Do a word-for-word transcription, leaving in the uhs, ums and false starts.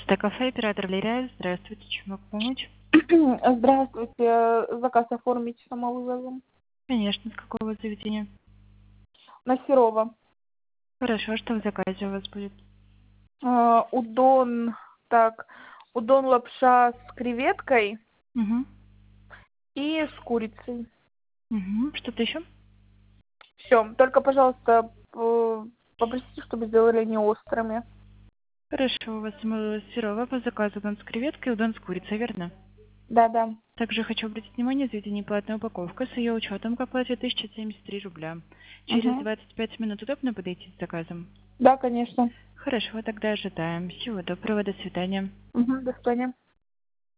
Это кафе, оператор Лиряев. Здравствуйте, чем могу помочь? Здравствуйте. Заказ оформить самовывозом. Конечно, с какого заведения? На Серова. Хорошо, что в заказе у вас будет? А, удон, так, удон лапша с креветкой Угу. и с курицей. Угу. Что-то еще? Все. Только, пожалуйста, п- попросите, чтобы сделали не острыми. Хорошо, у вас самого Серова по заказу удон с креветкой и удон с курицей, верно? Да-да. Также хочу обратить внимание, заведение платная упаковка с ее учетом к оплате тысяча семьдесят три рубля. Через Угу. двадцать пять минут удобно подойти с заказом? Да, конечно. Хорошо, тогда ожидаем. Всего доброго, до свидания. Угу. До свидания.